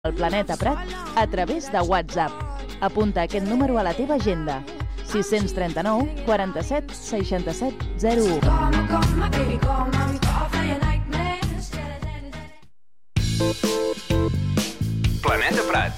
El Planeta Prat a través de WhatsApp. Apunta aquest número a la teva agenda. 639 47 67 01. Planeta Prat.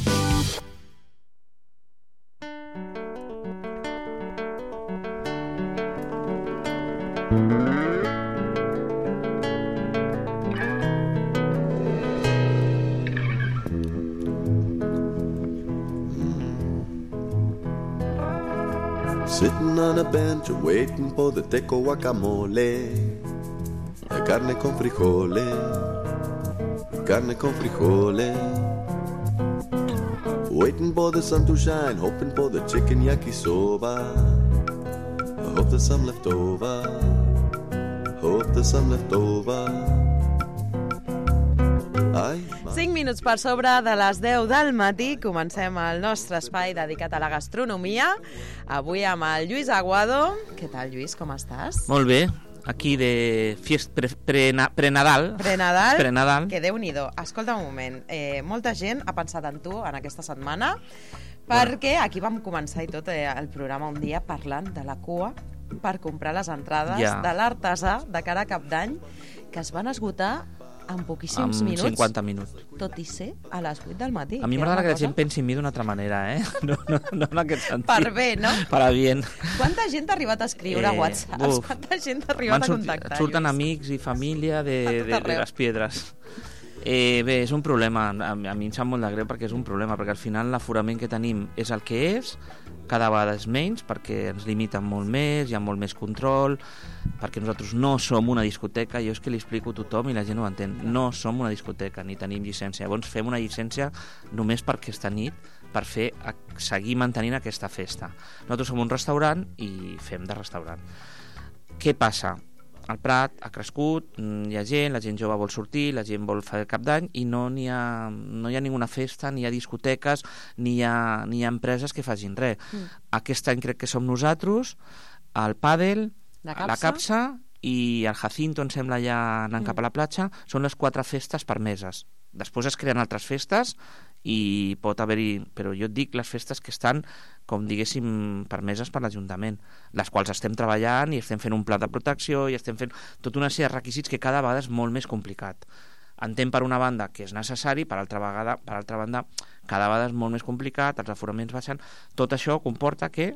Sitting on a bench waiting for the teco guacamole, carne con frijoles, carne con frijoles. Waiting for the sun to shine, hoping for the chicken yakisoba. I hope there's some left over, hope there's some left over. 5 minuts per sobre de les 10 del matí comencem el nostre espai dedicat a la gastronomia. Avui amb el Lluís Aguado. Què tal, Lluís? Com estàs? Molt bé. Aquí de Prenadal. Prenadal. Que Déu-n'hi-do. Escolta un moment. Molta gent ha pensat en tu en aquesta setmana perquè aquí vam començar i tot el programa un dia parlant de la cua per comprar les entrades de l'artesà de cara a Cap d'Any, que es van esgotar en poquíssims minuts. 50 minuts. Tot i ser a les 8 del matí. A mi m'agrada que la gent pensi en mi d'una altra manera, No en aquest sentit. Per bé, no? Per a bien. Quanta gent t'ha arribat a escriure a WhatsApp? Quanta gent t'ha arribat a contactar? Surten amics i família de les piedres. Bé, és un problema. A mi em sap molt de greu perquè és un problema, perquè al final l'aforament que tenim és el que és, cada vegada és menys perquè ens limiten molt més, hi ha molt més control, perquè nosaltres no som una discoteca. Jo és que li explico a tothom i la gent ho entén. No som una discoteca ni tenim llicència. Llavors fem una llicència només per aquesta nit, per seguir mantenint aquesta festa. Nosaltres som un restaurant i fem de restaurant. Què passa? El Prat ha crescut, hi ha gent, la gent jove vol sortir, la gent vol fer Cap d'Any i no hi ha ninguna festa, ni hi ha discoteques, ni hi ha empreses que facin res. Aquest any crec que som nosaltres, el pàdel, la capsa i el Jacinto, em sembla, ja anant cap a la platja. Són les 4 festes permeses. Després es creen altres festes i pot haver-hi, però jo et dic les festes que estan, com diguéssim, permeses per l'Ajuntament, les quals estem treballant i estem fent un pla de protecció i estem fent tota una sèrie de requisits que cada vegada és molt més complicat. Entenc per una banda que és necessari, per altra banda cada vegada és molt més complicat, els aforaments baixen. Tot això comporta que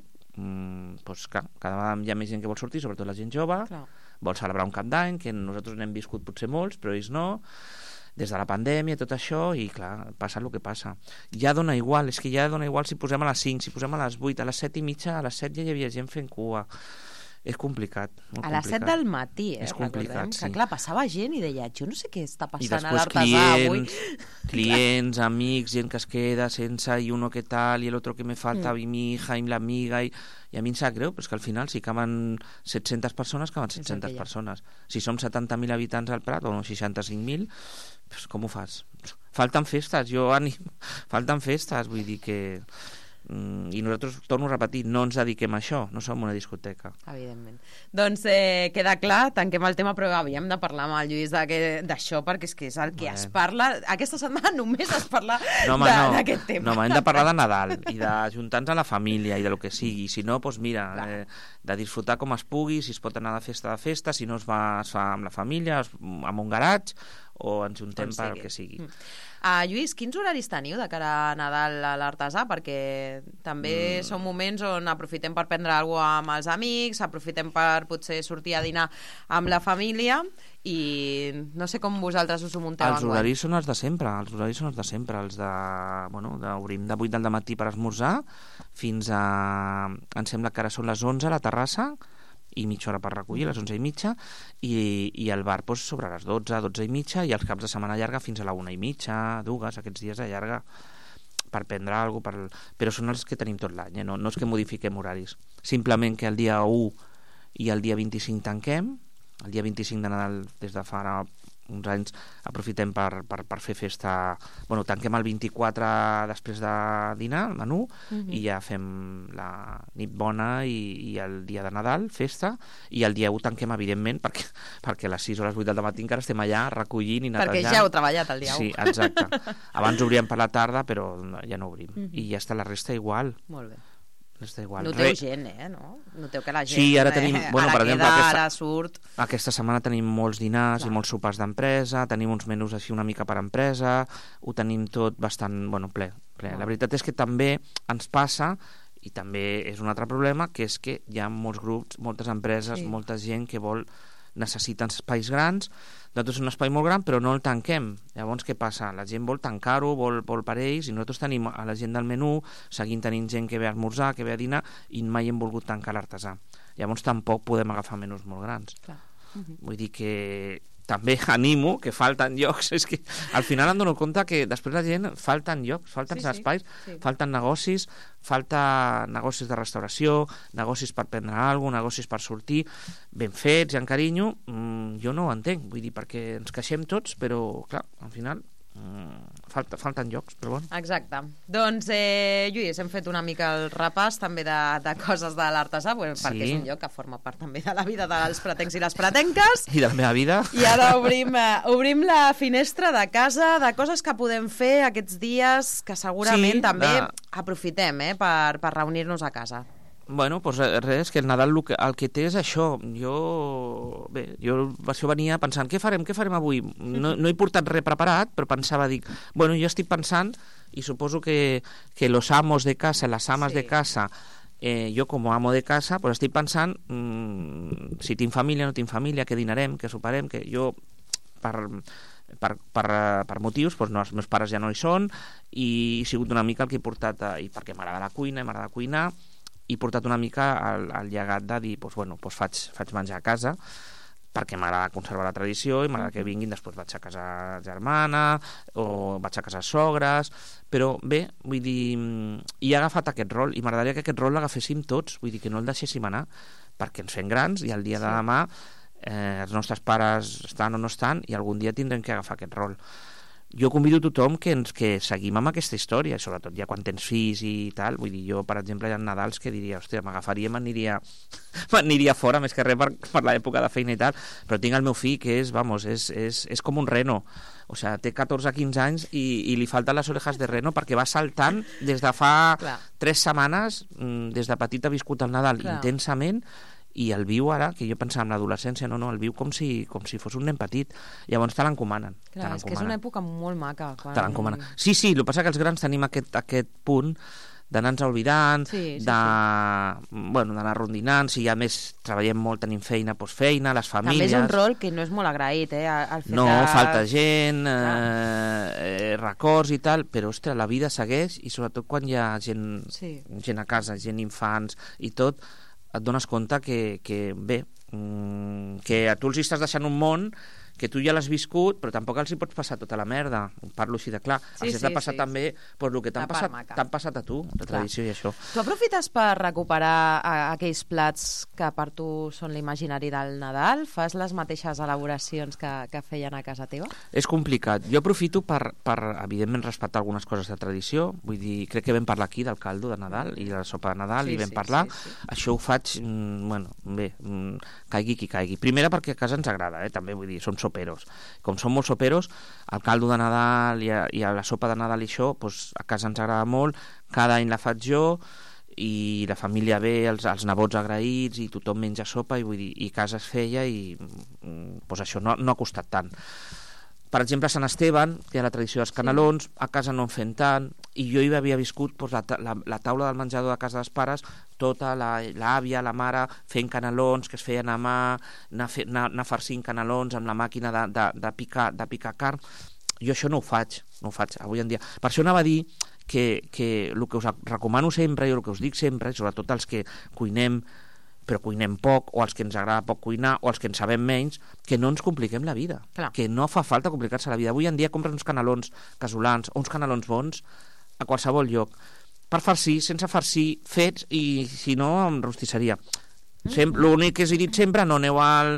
cada vegada hi ha més gent que vol sortir, sobretot la gent jove, vol celebrar un Cap d'Any, que nosaltres n'hem viscut potser molts, però ells no, des de la pandèmia, tot això, i clar, passa el que passa. Ja dona igual, és que ja dona igual si posem a les 5, si posem a les 8, a les 7 i mitja, a les 7 ja hi havia gent fent cua. És complicat, molt complicat. A les 7 del matí, és complicat, sí. Que clar, passava gent i deia, jo no sé què està passant a l'artesà avui. Clients, amics, gent que es queda sense, i uno que tal, i el otro que me falta, i mi hija, i la amiga, i a mi em sap greu, però és que al final si caben 700 persones, caben 700 persones. Si som 70.000 habitants al Prat, o 65.000, pues com ho fas? Falten festes, falten festes, vull dir que... I nosaltres, torno a repetir, no ens dediquem a això, no som una discoteca. Evidentment. Doncs queda clar, tanquem el tema, però havíem de parlar amb el Lluís d'això, perquè és que és el que es parla. Aquesta setmana només es parla d'aquest tema. No, hem de parlar de Nadal i d'ajuntar-nos a la família i de lo que sigui. Si no, doncs mira, de disfrutar com es pugui, si es pot anar de festa, si no es fa amb la família, amb un garatge, o ens juntem per el que sigui. Lluís, quins horaris teniu de cara a Nadal a l'artesà? Perquè també són moments on aprofitem per prendre alguna cosa amb els amics, aprofitem per potser sortir a dinar amb la família, i no sé com vosaltres us ho munteu. Els horaris són els de sempre, obrim de 8 del matí per esmorzar fins a, em sembla que ara són les 11 a la terrassa, i mitja hora per recollir, a les 11:30, i el bar sobre les 12 i mitja, i els caps de setmana llarga fins a la 1:30, 2, aquests dies de llarga, per prendre alguna cosa, però són els que tenim tot l'any, no és que modifiquem horaris, simplement que el dia 1 i el dia 25 tanquem, el dia 25 de Nadal des de fa uns anys aprofitem per fer festa, bueno, tanquem el 24 després de dinar, el menú, i ja fem la nit bona i el dia de Nadal, festa, i el dia 1 tanquem, evidentment, perquè a les 6 o les 8 del matí encara estem allà recollint i netejant. Perquè ja heu treballat el dia 1. Sí, exacte. Abans obríem per la tarda, però ja no obrim. I ja està la resta igual. Molt bé. Està igual. Noteu gent, no? Noteu que la gent... Sí, ara tenim... Bueno, per exemple, ara surt... Aquesta setmana tenim molts dinars i molts sopars d'empresa, tenim uns menús així una mica per empresa, ho tenim tot bastant, bueno, ple. La veritat és que també ens passa, i també és un altre problema, que és que hi ha molts grups, moltes empreses, molta gent que necessiten espais grans. Nosaltres és un espai molt gran, però no el tanquem. Llavors, què passa? La gent vol tancar-ho, vol per ells, i nosaltres tenim a la gent del menú, seguint tenint gent que ve a esmorzar, que ve a dinar, i mai hem volgut tancar l'artesà. Llavors, tampoc podem agafar menús molt grans. Clar. Vull dir que també animo que falten llocs. És que al final em dono compte que després la gent falten llocs, falten espais, falten negocis, falta negocis de restauració, negocis per prendre alguna cosa, negocis per sortir, ben fets i amb carinyo. Jo no ho entenc, vull dir, perquè ens queixem tots, però clar, al final falten llocs, però bueno. Exacte. Doncs, Lluís, hem fet una mica el repàs també de coses de l'artesà, perquè és un lloc que forma part també de la vida dels pretencs i les pretenques. I de la meva vida. I ara obrim la finestra de casa, de coses que podem fer aquests dies que segurament també aprofitem per reunir-nos a casa. Bueno, doncs res, que el Nadal el que té és això. Jo això venia pensant, què farem avui? No he portat res preparat, però pensava, dic, bueno, jo estic pensant, i suposo que los amos de casa, les ames de casa, jo com a amo de casa, pues estic pensant si tinc família o no tinc família, què dinarem, què soparem, que jo per motius, doncs no, els meus pares ja no hi són, i he sigut una mica el que he portat, i perquè m'agrada la cuina, m'agrada cuinar, i he portat una mica el llegat de dir, faig menjar a casa, perquè m'agrada conservar la tradició i m'agrada que vinguin, després vaig a casa germana o vaig a casa sogres, però bé, vull dir, he agafat aquest rol i m'agradaria que aquest rol l'agaféssim tots, vull dir que no el deixéssim anar, perquè ens fem grans i el dia de demà els nostres pares estan o no estan i algun dia tindrem que agafar aquest rol. Jo convido tothom que seguim amb aquesta història, sobretot ja quan tens fills i tal. Vull dir, jo, per exemple, hi ha Nadals que diria, hòstia, m'agafaria, m'aniria fora, més que res per l'època de feina i tal, però tinc el meu fill que és com un reno. O sigui, té 14-15 anys i li falten les orejas de reno perquè va saltant des de fa 3 setmanes, des de petit ha viscut el Nadal intensament, i el viu ara, que jo pensava en l'adolescència, no, el viu com si fos un nen petit. Llavors te l'encomanen. Clar, és que és una època molt maca. Te l'encomanen. Sí, el que passa que els grans tenim aquest punt d'anar-nos oblidant, d'anar rondinant, si ja més treballem molt, tenim feina, doncs feina, les famílies... També és un rol que no és molt agraït, falta gent, records i tal, però, ostres, la vida segueix, i sobretot quan hi ha gent a casa, gent infants i tot, et dones compte que a tu els estàs deixant un món que tu ja l'has viscut, però tampoc els hi pots passar tota la merda. Parlo així de clar. Els has de passar també per el que t'han passat a tu, la tradició i això. Tu aprofites per recuperar aquells plats que per tu són l'imaginari del Nadal? Fas les mateixes elaboracions que feien a casa teva? És complicat. Jo aprofito per evidentment, respectar algunes coses de tradició. Vull dir, crec que vam parlar aquí del caldo de Nadal i de la sopa de Nadal, i vam parlar. Això ho faig, caigui qui caigui. Primera perquè a casa ens agrada, també, vull dir, som soperos. Com som molt soperos, el caldo de Nadal i la sopa de Nadal i això, doncs a casa ens agrada molt, cada any la faig jo, i la família ve, els nebots agraïts, i tothom menja sopa, i vull dir, i a casa es feia, i doncs això no ha costat tant. Per exemple, a Sant Esteban, que hi ha la tradició dels canelons, a casa no en fem tant, i jo hi havia viscut la taula del menjador de casa dels pares, tota l'àvia, la mare, fent canelons que es feien a mà, anar farcint canelons amb la màquina de picar carn. Jo això no ho faig avui en dia. Per això anava a dir que el que us recomano sempre, i el que us dic sempre, sobretot els que cuinem, però cuinem poc, o els que ens agrada poc cuinar, o els que en sabem menys, que no ens compliquem la vida. Clar. Que no fa falta complicar-se la vida. Avui en dia compres uns canelons casolans o uns canelons bons a qualsevol lloc, per farcir, sense farcir, fets, i si no, amb rostisseria. L'únic que us he dit sempre, no aneu al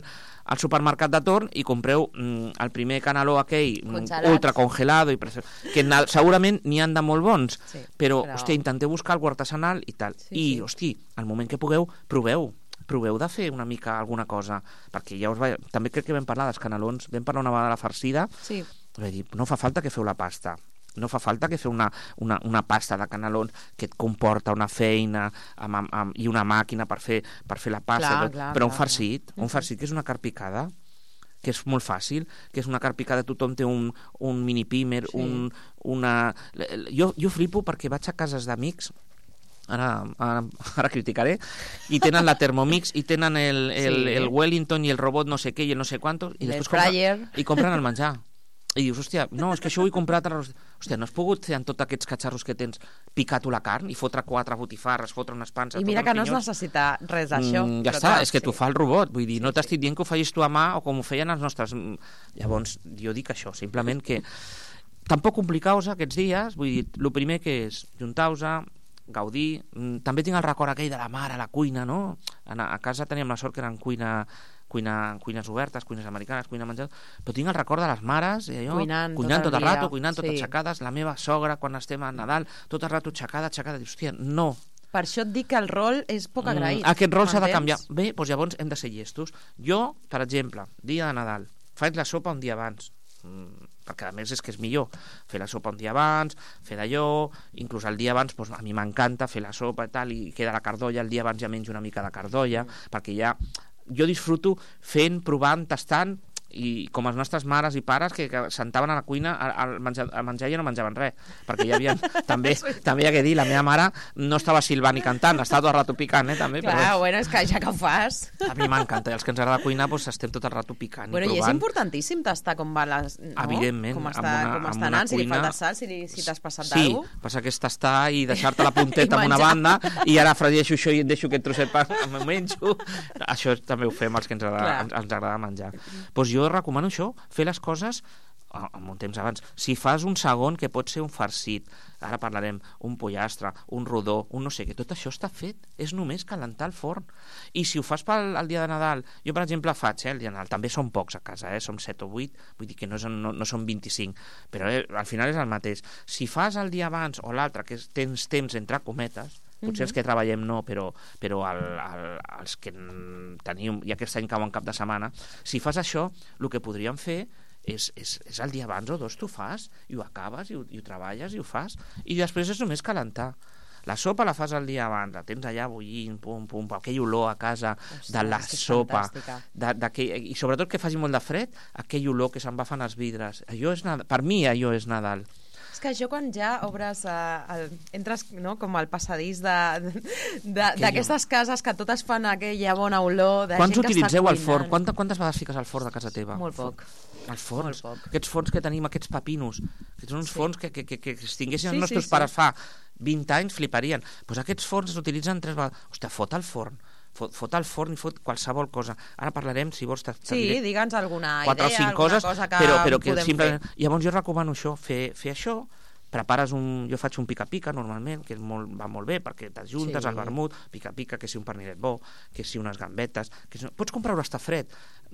al supermercat de torn i compreu el primer caneló aquell ultracongelado, que segurament n'hi han de molt bons, però, hòstia, intenteu buscar algo artesanal i tal. I, hòstia, al moment que pugueu, proveu de fer una mica alguna cosa, perquè ja us va... També crec que vam parlar dels canelons, vam parlar una vegada de la farcida, vam dir, no fa falta que feu la pasta, no fa falta que feu una pasta de canelons que et comporta una feina i una màquina per fer la pasta, però un farcit que és una carpicada, que és molt fàcil, que és una carpicada, tothom té un mini pimer, jo flipo perquè vaig a cases d'amics, ara criticaré, i tenen la Thermomix i tenen el Wellington i el robot no sé què i el no sé quantos, i després compren el menjar. I dius, hòstia, no, és que això ho he comprat hòstia, no has pogut fer en tots aquests catxarros que tens picar-ho la carn i fotre 4 botifarres, fotre unes panses... I mira que no es necessita res d'això. Ja està, és que t'ho fa el robot, vull dir, no t'estic dient que ho facis tu a mà o com ho feien els nostres... Llavors, jo dic això, simplement que tampoc complicar-vos aquests dies, vull dir, el primer que és juntar-vos, gaudir, també tinc el record aquell de la mare a la cuina, no? A casa teníem la sort que eren cuines obertes, cuines americanes, cuina menjada, però tinc el record de les mares cuinant tot el rato, cuinant tot aixecades, la meva sogra quan estem a Nadal, tot el rato aixecada, dius, hòstia, no. Per això et dic que el rol és poc agraït. Aquest rol s'ha de canviar. Bé, doncs llavors hem de ser llestos. Jo, per exemple, dia de Nadal, faig la sopa un dia abans, perquè a més és que és millor fer la sopa un dia abans, fer d'allò, inclús el dia abans doncs, a mi m'encanta fer la sopa i tal, i queda la cardolla, el dia abans ja menjo una mica de cardolla, perquè ja jo disfruto fent, provant, tastant, i com les nostres mares i pares que sentaven a la cuina a menjar i no menjaven res, perquè hi havia també hi ha que dir, la meva mare no estava silbant i cantant, estava tot el rato picant, també. Clar, però, bueno, és que ja que ho fas. A mi m'encanta, i els que ens agrada cuinar doncs estem tot el rato picant i provant. I és importantíssim tastar com va evidentment, com està anant, si li falta sal, si t'has passat d'algú. Sí, passa que és tastar i deixar-te la punteta en una banda i ara fregeixo això i et deixo aquest trosset m'ho menjo. Això també ho fem els que ens agrada menjar. Doncs jo recomano això, fer les coses amb un temps abans. Si fas un segon, que pot ser un farcit, ara parlarem, un pollastre, un rodó, un no sé què, tot això està fet, és només calentar el forn. I si ho fas pel dia de Nadal, jo per exemple faig, el dia de Nadal, també som pocs a casa, som 7 o 8, vull dir que no són 25, però al final és el mateix. Si fas el dia abans o l'altre, que tens temps entre cometes, potser els que treballem no, però els que tenim, i aquest any cau en cap de setmana, si fas això, el que podríem fer és el dia abans o dos t'ho fas i ho acabes i ho treballes i ho fas i després és només calentar. La sopa la fas el dia abans, la tens allà bullint, pum, pum, aquell olor a casa de la sopa, i sobretot que faci molt de fred, aquell olor que se'n va fan els vidres. Per mi allò és Nadal. És que això quan ja obres, entres com al passadís d'aquestes cases que totes fan aquella bona olor de Quants gent que està utilitzeu cuinant. el forn? Quantes vegades fiques al forn de casa teva? Molt poc. Els forns, aquests forns que tenim, aquests papinos, que són uns forns que si tinguessin els nostres pares fa 20 anys fliparien. Doncs aquests forns es utilitzen 3 vegades. Hòstia, fot al forn i fot qualsevol cosa. Ara parlarem, si vols, digue'ns alguna idea, 4 o 5 cosa que però que podem simplement... fer. Llavors jo recomano això, fer això, prepares jo faig un pica-pica normalment, que va molt bé, perquè t'ajuntes al vermut, pica-pica, que si un pernilet bo, que si unes gambetes... Pots comprar-ho estar fred.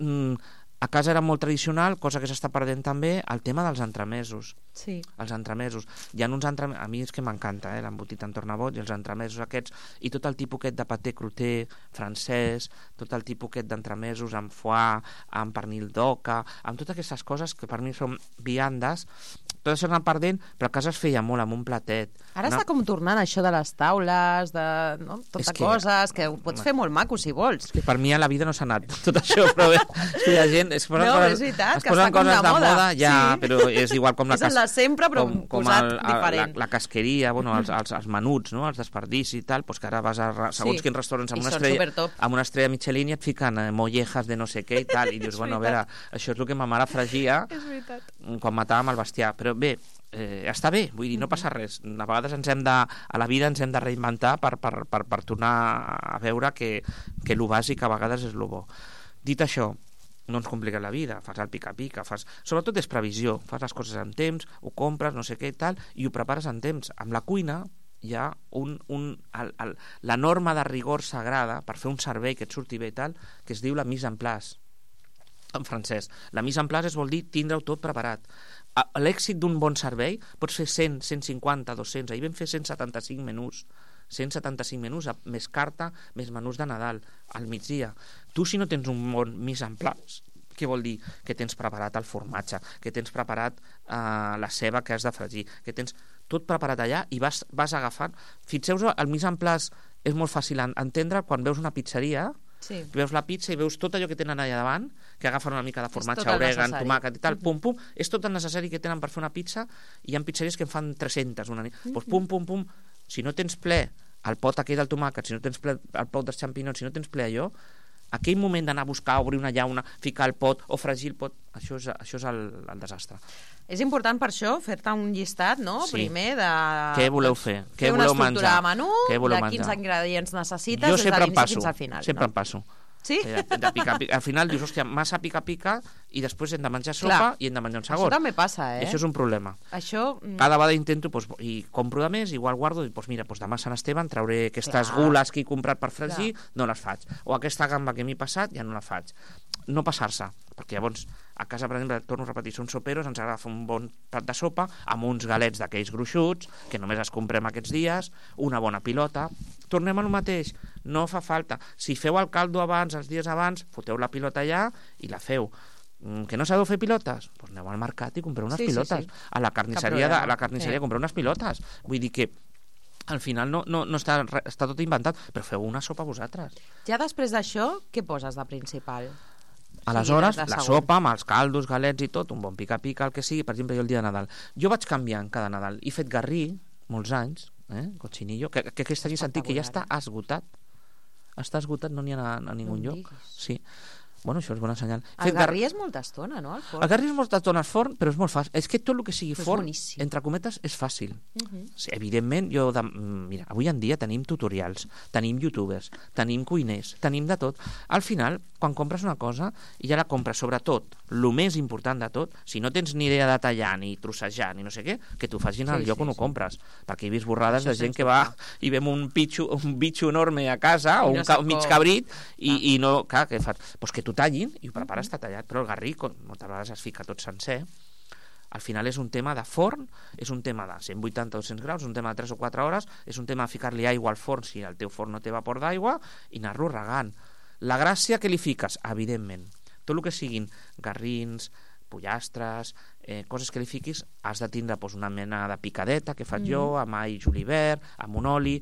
A casa era molt tradicional, cosa que s'està perdent també, el tema dels entremesos. Sí. Els entremesos. Hi ha uns entremesos, a mi és que m'encanta, l'embotit en tornabot i els entremesos aquests, i tot el tipus aquest de paté cruté francès, tot el tipus aquest d'entremesos amb foie, amb pernil d'oca, amb totes aquestes coses que per mi són viandes, tot això s'anà perdent, però a casa es feia molt amb un platet. Ara està com tornant això de les taules, de coses, que ho pots fer molt maco si vols. És que per mi a la vida no s'ha anat tot això, però bé, és que hi ha gent... És veritat, que està com de moda. Però és igual com és el de sempre, però posat diferent. La casqueria, els menuts, els desperdicis i tal, que ara vas a segons quins restaurants amb una estrella Michelin i et fiquen mollejas de no sé què i tal, i dius, bueno, a veure, això és el que ma mare fregia quan matàvem el bestiar. Però bé, està bé, vull dir, no passa res. A vegades a la vida ens hem de reinventar per tornar a veure que el bàsic a vegades és el bo. Dit això, no ens compliques la vida, fas el pica-pica, sobretot és previsió, fas les coses en temps, ho compres, no sé què i tal, i ho prepares en temps. Amb la cuina hi ha la norma de rigor sagrada per fer un servei que et surti bé i tal, que es diu la mise en place. en francès. La mise en place vol dir tindre-ho tot preparat. L'èxit d'un bon servei pots fer 100, 150, 200. Ahir vam fer 175 menús. 175 menús, més carta, més menús de Nadal, al migdia. Tu, si no tens un bon mise en place, què vol dir? Que tens preparat el formatge, que tens preparat la ceba que has de fregir, que tens tot preparat allà i vas agafant. Fixeu-vos, el mise en place és molt fàcil entendre quan veus una pizzeria. Sí. Veus la pizza i veus tot allò que tenen allà davant, que agafen una mica de formatge, orègan, tomàquet i tal, pum, pum, és tot el necessari que tenen per fer una pizza, i hi ha pizzeries que en fan 300 una nit. Doncs pum, pum, pum, si no tens ple el pot aquell del tomàquet, si no tens ple el pot dels xampinyons, si no tens ple allò, aquell moment d'anar a buscar, obrir una llauna, ficar el pot o fregir el pot, això és el desastre. És important per això fer-te un llistat, no? Sí. Primer de... Què voleu fer? Què voleu menjar? Fer una estructura de menú, de quins ingredients necessites, des de l'inici fins al final. Sempre em passo. Sí? De pica. Al final dius, hòstia, massa pica, i després hem de menjar sopa i hem de menjar un segon. Això també passa, I això és un problema. Això... Cada vegada intento, i compro de més, igual guardo, i mira, demà Sant Esteban trauré aquestes gules que he comprat per fregir, no les faig. O aquesta gamba que m'he passat, ja no la faig. No passar-se, perquè llavors a casa, per exemple, torno a repetir, som soperos, ens agrada fer un bon plat de sopa amb uns galets d'aquells gruixuts, que només els comprem aquests dies, una bona pilota. Tornem a lo mateix, no fa falta. Si feu el caldo abans, els dies abans, foteu la pilota allà i la feu. Que no sabeu fer pilotes? Doncs aneu al mercat i compreu unes pilotes. Sí. A la carnisseria compreu unes pilotes. Vull dir que al final no està tot inventat, però feu una sopa vosaltres. Ja després d'això, què poses de principal? Aleshores, la sopa amb els caldos, galets i tot, un bon pica-pica, el que sigui, per exemple, jo el dia de Nadal. Jo vaig canviant cada Nadal. He fet garrí molts anys, cochinillo, que aquest any he sentit que ja està esgotat. Està esgotat, no n'hi ha a ningú lloc. Sí. Bueno, això és bona senyal. El garrí és molta estona, no? El garrí és molta estona al forn, però és molt fàcil. És que tot el que sigui forn, entre cometes, és fàcil. Sí, evidentment, mira, avui en dia tenim tutorials, tenim youtubers, tenim cuiners, tenim de tot. Al final, quan compres una cosa, i ja la compres, sobretot, el més important de tot, si no tens ni idea de tallar, ni trossejar, ni no sé què, que t'ho facin al lloc on ho compres. Perquè he vist borrades de gent que va i vem un bitxo enorme a casa, o un mig cabrit, i no, clar, què fas? Doncs que t'ho tallin i ho prepares, està tallat, però el garrí moltes vegades es fica tot sencer. Al final és un tema de forn, és un tema de 180 o 200 graus, un tema de 3 o 4 hores, és un tema de ficar-li aigua al forn si el teu forn no té vapor d'aigua i anar-lo regant. La gràcia que li fiques, evidentment, tot el que siguin garrins, pollastres, coses que li fiquis, has de tindre una mena de picadeta que faig jo, amb all julivert, amb un oli.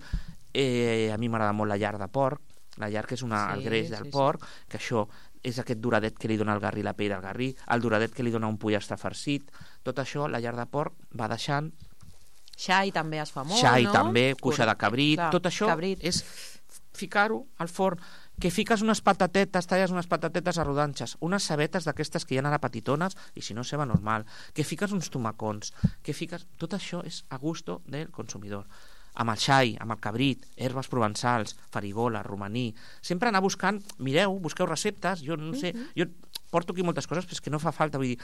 A mi m'agrada molt la llar de porc, la llar que és el greix del porc, que això és aquest doradet que li dona el garrí, la pell del garrí, el doradet que li dona un pollastre farcit. Tot això, la llar de porc va deixant... Xai també es fa molt, Xai també, cuixa de cabrit, tot això és ficar-ho al forn. Que fiques unes patatetes, talles unes patatetes a rodanxes, unes cebetes d'aquestes que hi ha ara petitones, i si no, ceba normal, que fiques uns tomacons, que fiques... Tot això és a gusto del consumidor. Amb el xai, amb el cabrit, herbes provençals, farigola, romaní, sempre anar buscant, busqueu receptes, jo no sé, jo porto aquí moltes coses, però és que no fa falta, vull dir,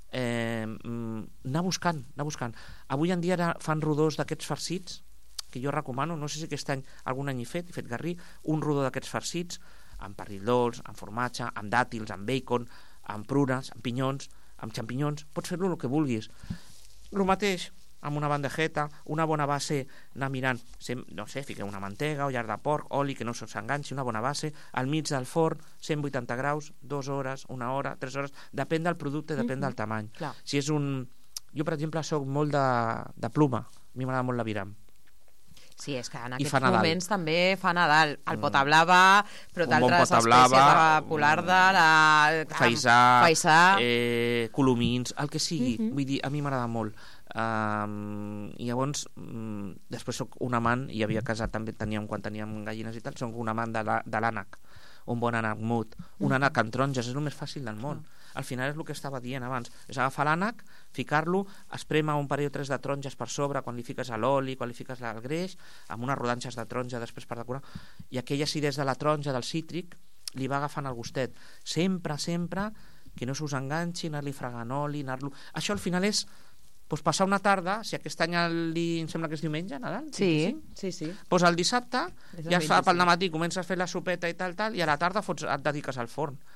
anar buscant. Avui en dia fan rodors d'aquests farcits, que jo recomano, no sé si aquest any, algun any he fet garrí, un rodó d'aquests farcits, amb pernil dolç, amb formatge, amb dàtils, amb bacon, amb prunes, amb pinyons, amb xampinyons, pots fer-lo el que vulguis. El mateix, amb una bandejeta, una bona base, anar mirant, no sé, fiqueu una mantega o llar de porc, oli, que no s'enganxi, una bona base, al mig del forn, 180 graus, 2 hores, 1 hora, 3 hores, depèn del producte, depèn del tamany. Si és jo, per exemple, soc molt de pluma, a mi m'agrada molt l'aviram. Sí, és que en aquests moments també fa Nadal. El potablava, però d'altres espècies de polarda, faisà, colomins, el que sigui. Vull dir, a mi m'agrada molt. I llavors, després soc un amant, i havia casat també quan teníem gallines i tal, soc un amant de l'ànec, un bon ànec mut, un ànec amb taronges, és el més fàcil del món. Al final és el que estava dient abans, és agafar l'ànec, ficar-lo, esprema un parell o 3 de taronges per sobre quan li fiques l'oli, quan li fiques el greix, amb unes rodanxes de taronja després per decorar, i aquella acidesa de la taronja, del cítric, li va agafant el gustet. Sempre, que no s'us enganxi, anar-li fregant oli, Això al final és passar una tarda, si aquest any em sembla que és diumenge, Nadal? Sí. Doncs el dissabte, ja pel matí comences a fer la sopeta i tal, i a la tarda et dediques al forn.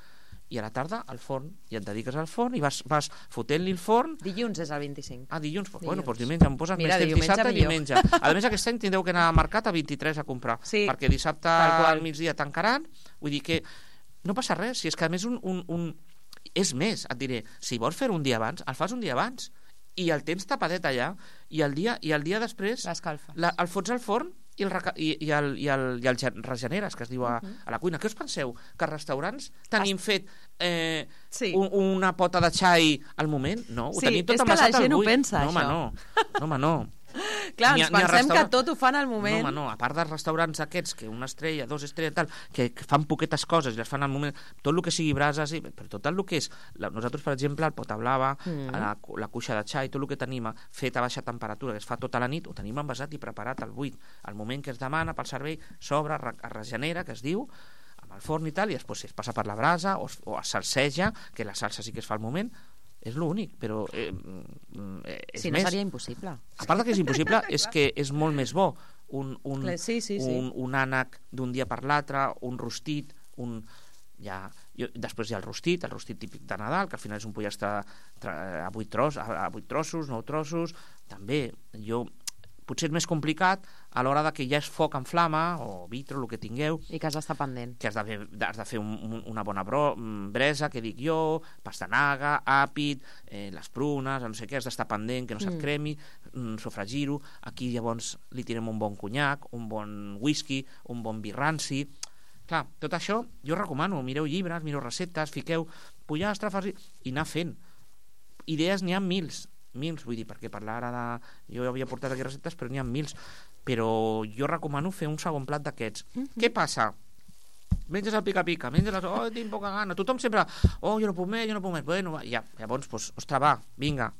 i a la tarda al forn, i et dediques al forn i vas fotent-li el forn. Dilluns és el 25. Dilluns? Bueno, doncs diumenge, em poses més temps, dissabte i diumenge. A més, aquest any tindreu que anar al mercat a 23 a comprar, perquè dissabte al migdia tancaran, vull dir que no passa res, si és que a més és més, et diré, si vols fer un dia abans, el fas un dia abans, i el tens tapadet allà, i el dia després el fots al forn i el regeneres, que es diu a la cuina. Què us penseu? Que als restaurants tenim fet una pota de xai al moment? No, ho tenim tot amassat al buit. És que la gent ho pensa, això. No, home, no. Clar, ens pensem que tot ho fan al moment. No, a part dels restaurants aquests, que una estrella, 2 estrelles, tal, que fan poquetes coses i les fan al moment, tot el que sigui brases, però tot el que és... Nosaltres, per exemple, el pota blava, la cuixa de xai, tot el que tenim fet a baixa temperatura, que es fa tota la nit, ho tenim envasat i preparat al buit. Al moment que es demana pel servei, s'obre, es regenera, que es diu, amb el forn i tal, i després es passa per la brasa o es salseja, que la salsa sí que es fa al moment. És l'únic, però si no seria impossible. A part que és impossible, és que és molt més bo un ànec d'un dia per l'altre, un rostit, després hi ha el rostit típic de Nadal, que al final és un pollastre a 8 trossos, 9 trossos, també potser és més complicat a l'hora que ja és foc en flama o vitro, el que tingueu, i que has d'estar pendent, que has de fer una bona bresa, que dic jo, pastanaga, àpid, les prunes, no sé què, has d'estar pendent que no se't cremi, sofregir-ho. Aquí llavors li tirem un bon conyac, un bon whisky, un bon vi ranci. Clar, tot això jo recomano, mireu llibres, mireu receptes, fiqueu pollastre i anar fent. Idees n'hi ha mils, vull dir, perquè parlar ara jo havia portat aquí receptes, però n'hi ha mils, però jo recomano fer un segon plat d'aquests. Què passa? Menges el pica-pica, menges tinc poca gana, tothom sempre, jo no puc més, bueno, llavors, ostres, va, vinga,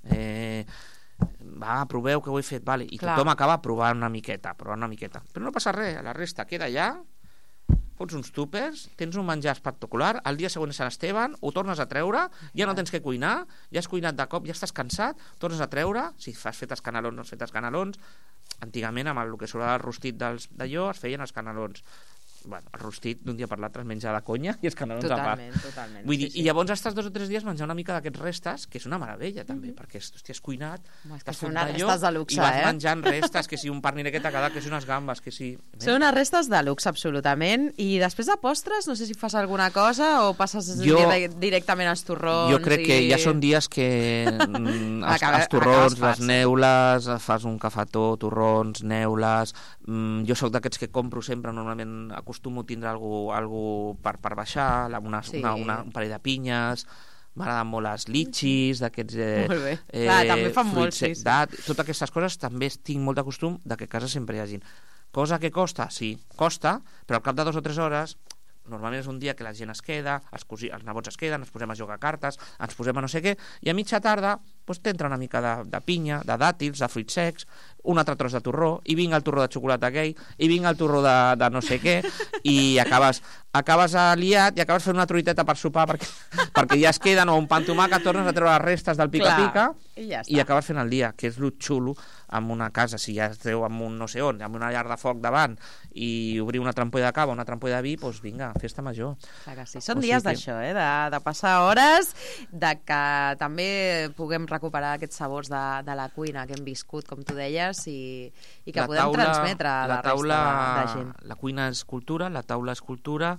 proveu que ho he fet, vale. I tothom acaba provant una miqueta, però no passa res, la resta queda allà, fots uns túpers, tens un menjar espectacular, el dia següent és Sant Esteban, ho tornes a treure, ja no tens que cuinar, ja has cuinat de cop, ja estàs cansat, tornes a treure, si has fet escanalons, no has fet escanalons. Antigament, amb el que surt el rostit d'allò, es feien escanalons. Bueno, el rostit d'un dia per l'altre es menja de conya i escanalons a part. Totalment. Vull dir, i llavors estàs 2 o 3 dies menjar una mica d'aquests restes, que és una meravella també, perquè has cuinat, t'has fet d'allò i vas menjant restes, que si un pernil que t'ha quedat, que si unes gambes, que si... Són unes restes de luxe, absolutament. I després de postres, no sé si fas alguna cosa o passes directament als torrons. Jo crec que ja són dies que els torrons, les neules, fas un cafetó, torrons, neules... Jo sóc d'aquests que compro sempre, normalment acostumo a tindre algú per baixar, un parell de pinyes, m'agraden molt les litxis, d'aquests també fan molt, totes aquestes coses també tinc molt de costum de que a casa sempre hi hagin. Cosa que costa? Sí, costa, però al cap de 2 o 3 hores, normalment és un dia que la gent es queda, els nebots es queden, ens posem a jugar a cartes, ens posem a no sé què, i a mitja tarda t'entra una mica de pinya, de dàtils, de fruits secs, un altre tros de torró, i vinga el torró de xocolata aquell, i vinga el torró de no sé què, i acabes aliat i acabes fent una truiteta per sopar perquè ja es queden, o un pa amb tomàquet, tornes a treure les restes del pica-pica i acabes fent el dia, que és lo xulo en una casa. Si ja esteu en un no sé on, amb una llar de foc davant i obrir una trampolla de cava, una trampolla de vi, doncs vinga, festa major. Clar que sí. Són dies d'això, de passar hores, de que també puguem recuperar aquests sabors de la cuina que hem viscut, com tu deies, i que podem transmetre a la resta de gent. La cuina és cultura, la taula és cultura,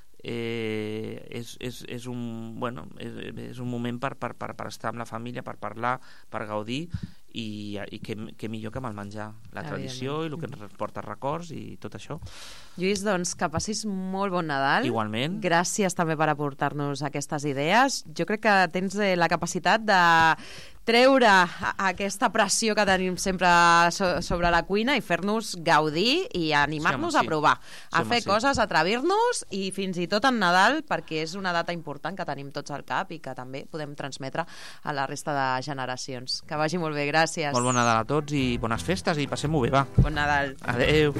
és un moment per estar amb la família, per parlar, per gaudir, i què millor que amb el menjar, la tradició i el que ens porta records i tot això. Lluís, doncs que passis molt bon Nadal. Igualment. Gràcies també per aportar-nos aquestes idees. Jo crec que tens la capacitat de treure aquesta pressió que tenim sempre sobre la cuina i fer-nos gaudir i animar-nos a provar, a fer coses, a atrevir-nos, i fins i tot en Nadal, perquè és una data important que tenim tots al cap i que també podem transmetre a la resta de generacions. Que vagi molt bé, gràcies. Molt bon Nadal a tots i bones festes i passem-ho bé, va. Bon Nadal. Adéu.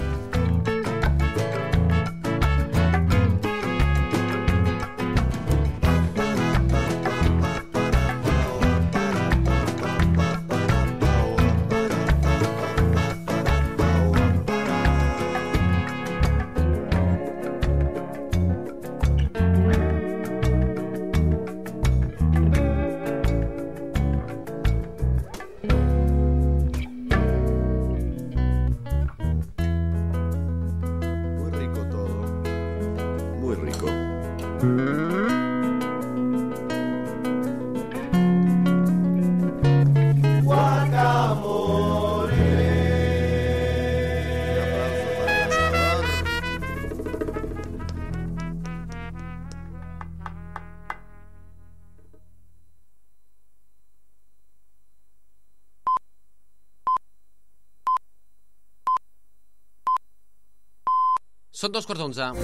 Són 2:15.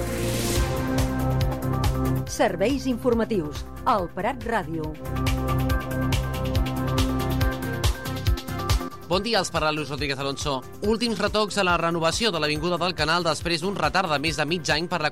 Serveis informatius. Al Prat Ràdio. Bon dia, els parla Luis Rodríguez Alonso. Últims retocs a la renovació de l'Avinguda del Canal després d'un retard de més de mig any per la